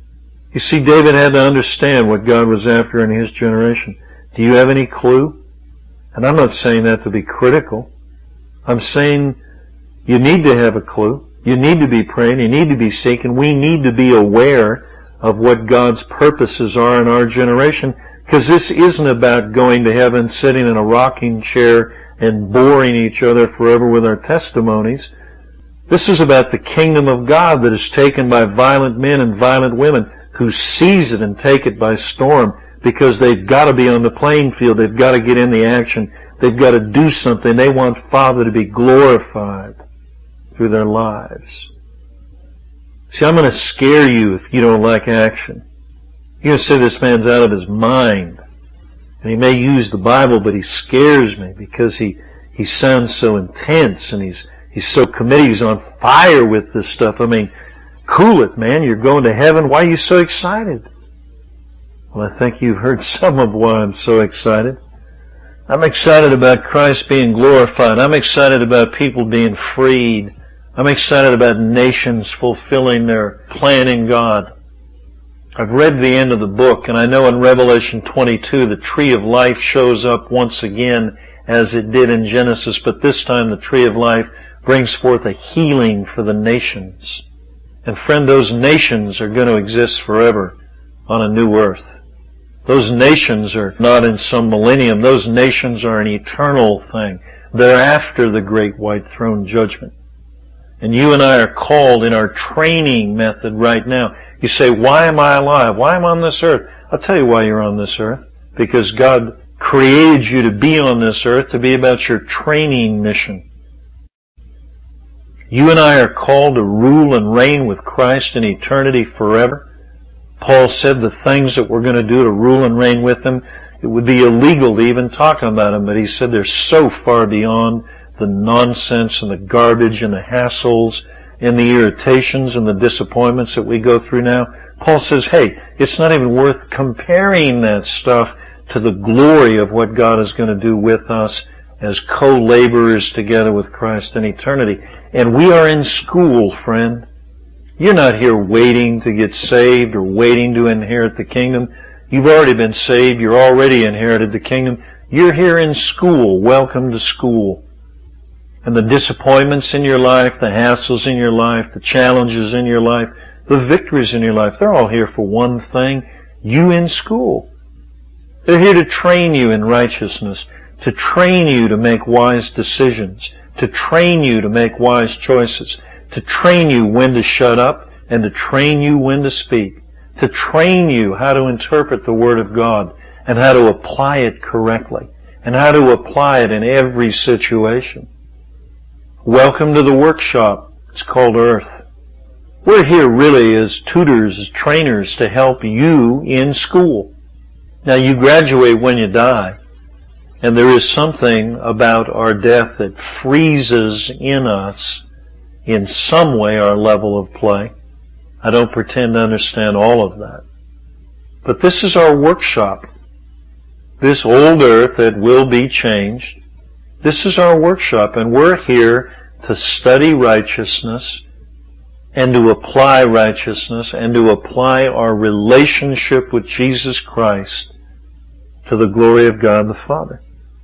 You see, David had to understand what God was after in his generation. Do you have any clue? And I'm not saying that to be critical. I'm saying you need to have a clue. You need to be praying. You need to be seeking. We need to be aware of what God's purposes are in our generation, because this isn't about going to heaven, sitting in a rocking chair and boring each other forever with our testimonies. This is about the kingdom of God that is taken by violent men and violent women who seize it and take it by storm, because they've got to be on the playing field. They've got to get in the action. They've got to do something. They want Father to be glorified through their lives. See, I'm going to scare you if you don't like action. You're going to say this man's out of his mind. And he may use the Bible, but he scares me because he, he sounds so intense and he's, he's so committed. He's on fire with this stuff. I mean, cool it, man. You're going to heaven. Why are you so excited? Well, I think you've heard some of why I'm so excited. I'm excited about Christ being glorified. I'm excited about people being freed. I'm excited about nations fulfilling their plan in God. I've read the end of the book, and I know in Revelation twenty-two the tree of life shows up once again as it did in Genesis, but this time the tree of life brings forth a healing for the nations. And friend, those nations are going to exist forever on a new earth. Those nations are not in some millennium. Those nations are an eternal thing. They're after the great white throne judgment. And you and I are called in our training method right now. You say, why am I alive? Why am I on this earth? I'll tell you why you're on this earth. Because God created you to be on this earth, to be about your training mission. You and I are called to rule and reign with Christ in eternity forever. Paul said the things that we're going to do to rule and reign with Him, it would be illegal to even talk about them, but he said they're so far beyond the nonsense and the garbage and the hassles and the irritations and the disappointments that we go through now. Paul says, hey, it's not even worth comparing that stuff to the glory of what God is going to do with us as co-laborers together with Christ in eternity. And we are in school, friend. You're not here waiting to get saved or waiting to inherit the kingdom. You've already been saved. You're already inherited the kingdom. You're here in school. Welcome to school. And the disappointments in your life, the hassles in your life, the challenges in your life, the victories in your life, they're all here for one thing. You in school. They're here to train you in righteousness, to train you to make wise decisions, to train you to make wise choices, to train you when to shut up and to train you when to speak, to train you how to interpret the Word of God and how to apply it correctly and how to apply it in every situation. Welcome to the workshop. It's called Earth. We're here really as tutors, as trainers to help you in school. Now you graduate when you die, and there is something about our death that freezes in us in some way our level of play. I don't pretend to understand all of that. But this is our workshop. This old earth that will be changed. This is our workshop, and we're here to study righteousness and to apply righteousness and to apply our relationship with Jesus Christ to the glory of God the Father.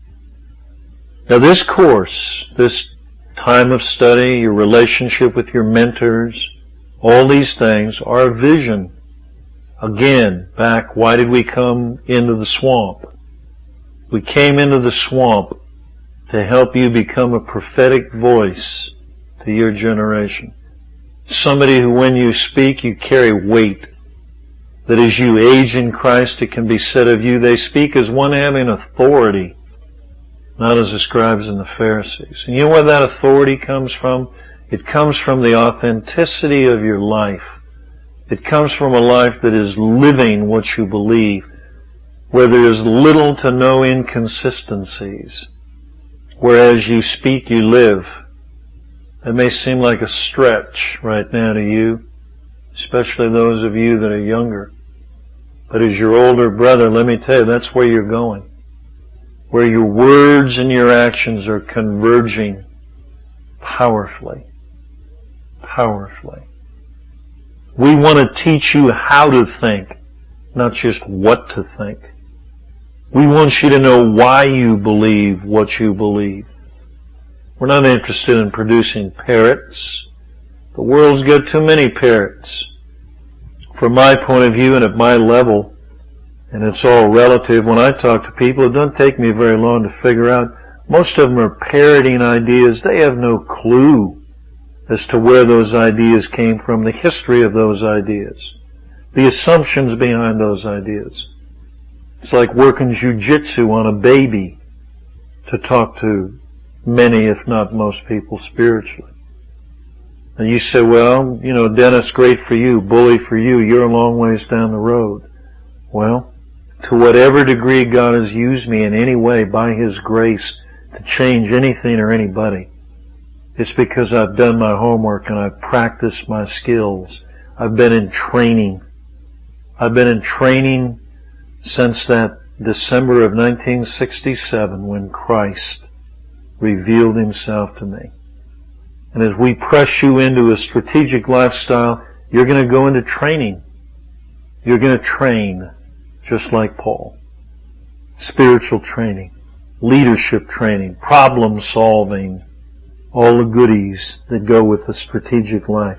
Now this course, this time of study, your relationship with your mentors, all these things are a vision. Again, back, why did we come into the swamp? We came into the swamp to help you become a prophetic voice to your generation. Somebody who, when you speak, you carry weight. That as you age in Christ, it can be said of you, they speak as one having authority, not as the scribes and the Pharisees. And you know where that authority comes from? It comes from the authenticity of your life. It comes from a life that is living what you believe, where there is little to no inconsistencies. Whereas you speak, you live. It may seem like a stretch right now to you, especially those of you that are younger. But as your older brother, let me tell you, that's where you're going. Where your words and your actions are converging powerfully. Powerfully. We want to teach you how to think, not just what to think. We want you to know why you believe what you believe. We're not interested in producing parrots. The world's got too many parrots. From my point of view and at my level, and it's all relative, when I talk to people, it doesn't take me very long to figure out most of them are parroting ideas. They have no clue as to where those ideas came from, the history of those ideas, the assumptions behind those ideas. It's like working jujitsu on a baby to talk to many, if not most people spiritually. And you say, well, you know, Dennis, great for you, bully for you, you're a long ways down the road. Well, to whatever degree God has used me in any way by His grace to change anything or anybody, it's because I've done my homework and I've practiced my skills. I've been in training. I've been in training since that December of nineteen sixty-seven when Christ revealed Himself to me. And as we press you into a strategic lifestyle, you're going to go into training. You're going to train just like Paul. Spiritual training, leadership training, problem solving, all the goodies that go with a strategic life.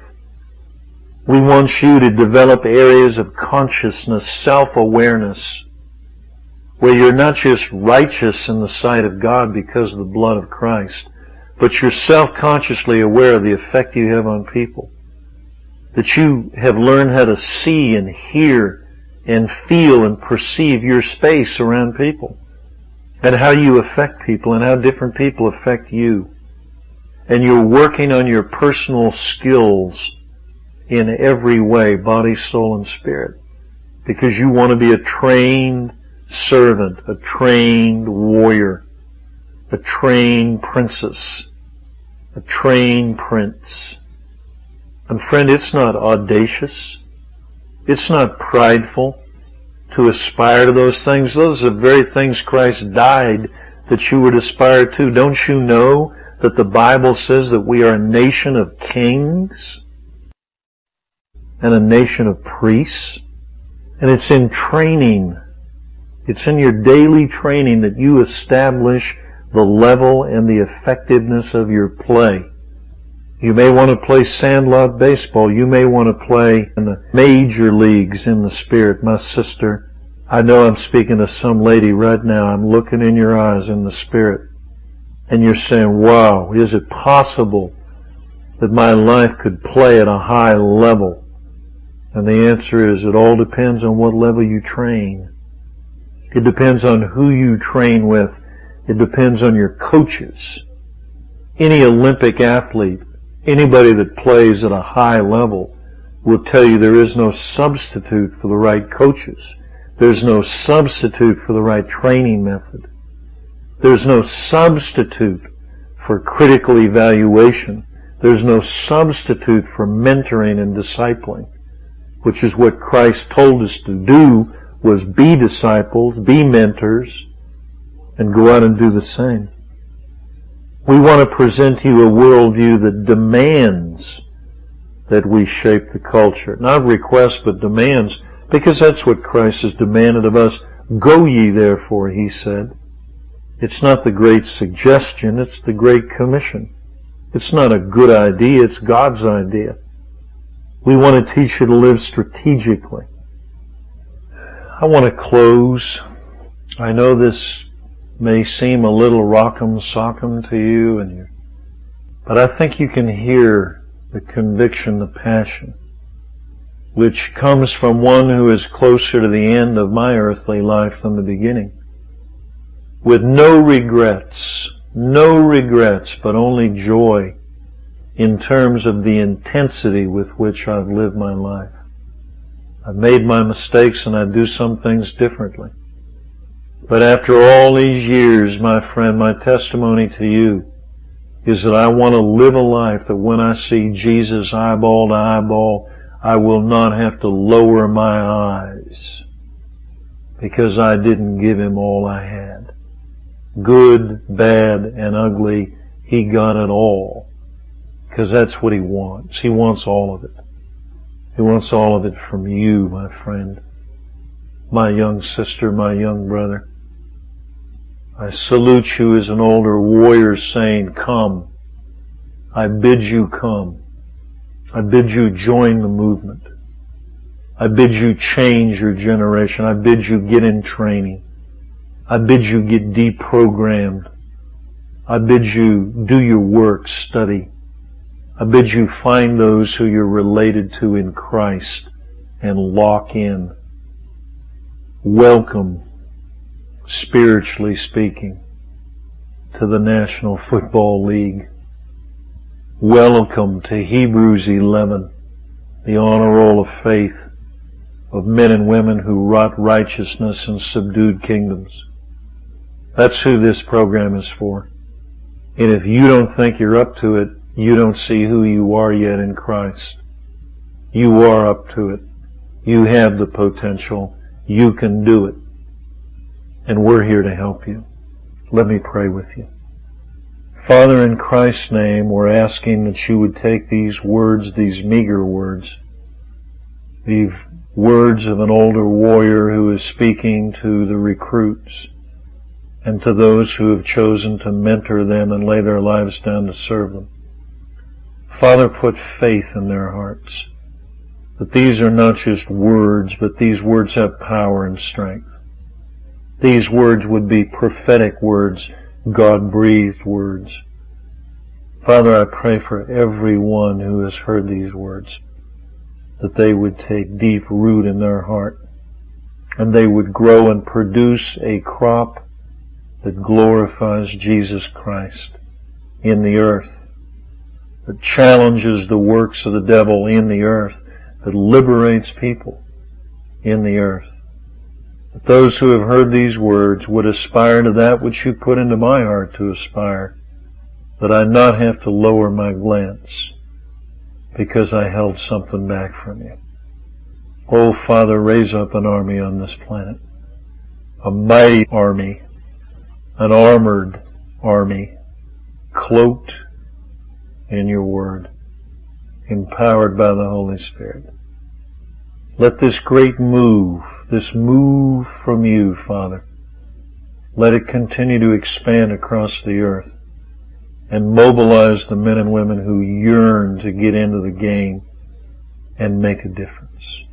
We want you to develop areas of consciousness, self-awareness, where you're not just righteous in the sight of God because of the blood of Christ, but you're self-consciously aware of the effect you have on people. That you have learned how to see and hear and feel and perceive your space around people, and how you affect people and how different people affect you. And you're working on your personal skills in every way, body, soul, and spirit, because you want to be a trained servant, a trained warrior, a trained princess, a trained prince. And friend, it's not audacious. It's not prideful to aspire to those things. Those are the very things Christ died that you would aspire to. Don't you know that the Bible says that we are a nation of kings and a nation of priests? And it's in training. It's in your daily training that you establish the level and the effectiveness of your play. You may want to play sandlot baseball. You may want to play in the major leagues in the spirit. My sister, I know I'm speaking to some lady right now. I'm looking in your eyes in the spirit. And you're saying, wow, is it possible that my life could play at a high level? And the answer is, it all depends on what level you train. It depends on who you train with. It depends on your coaches. Any Olympic athlete, anybody that plays at a high level, will tell you there is no substitute for the right coaches. There's no substitute for the right training method. There's no substitute for critical evaluation. There's no substitute for mentoring and discipling, which is what Christ told us to do, was be disciples, be mentors, and go out and do the same. We want to present to you a worldview that demands that we shape the culture. Not requests, but demands, because that's what Christ has demanded of us. Go ye therefore, He said. It's not the great suggestion, it's the great commission. It's not a good idea, it's God's idea. We want to teach you to live strategically. I want to close. I know this may seem a little rock'em sock'em to you, and you, but I think you can hear the conviction, the passion, which comes from one who is closer to the end of my earthly life than the beginning. With no regrets, no regrets, but only joy in terms of the intensity with which I've lived my life. I've made my mistakes and I do some things differently. But after all these years, my friend, my testimony to you is that I want to live a life that when I see Jesus eyeball to eyeball, I will not have to lower my eyes because I didn't give Him all I had. Good, bad, and ugly, He got it all. Because that's what He wants. He wants all of it. He wants all of it from you, my friend, my young sister, my young brother. I salute you as an older warrior saying, come. I bid you come. I bid you join the movement. I bid you change your generation. I bid you get in training. I bid you get deprogrammed. I bid you do your work, study. I bid you find those who you're related to in Christ and lock in. Welcome, spiritually speaking, to the National Football League. Welcome to Hebrews eleven, the honor roll of faith of men and women who wrought righteousness and subdued kingdoms. That's who this program is for. And if you don't think you're up to it, you don't see who you are yet in Christ. You are up to it. You have the potential. You can do it. And we're here to help you. Let me pray with you. Father, in Christ's name, we're asking that you would take these words, these meager words, these words of an older warrior who is speaking to the recruits and to those who have chosen to mentor them and lay their lives down to serve them. Father, put faith in their hearts that these are not just words, but these words have power and strength. These words would be prophetic words, God-breathed words. Father, I pray for everyone who has heard these words, that they would take deep root in their heart, and they would grow and produce a crop that glorifies Jesus Christ in the earth, that challenges the works of the devil in the earth, that liberates people in the earth. That those who have heard these words would aspire to that which you put into my heart to aspire, that I not have to lower my glance because I held something back from you. Oh, Father, raise up an army on this planet, a mighty army, an armored army, cloaked in your word, empowered by the Holy Spirit. Let this great move, this move from you, Father, let it continue to expand across the earth and mobilize the men and women who yearn to get into the game and make a difference.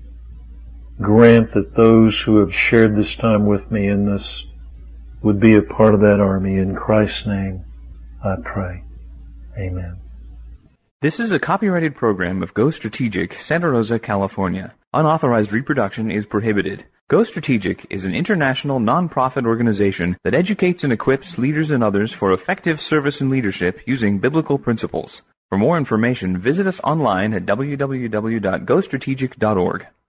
Grant that those who have shared this time with me in this would be a part of that army. In Christ's name, I pray. Amen. This is a copyrighted program of Go Strategic, Santa Rosa, California. Unauthorized reproduction is prohibited. Go Strategic is an international non-profit organization that educates and equips leaders and others for effective service and leadership using biblical principles. For more information, visit us online at w w w dot go strategic dot org.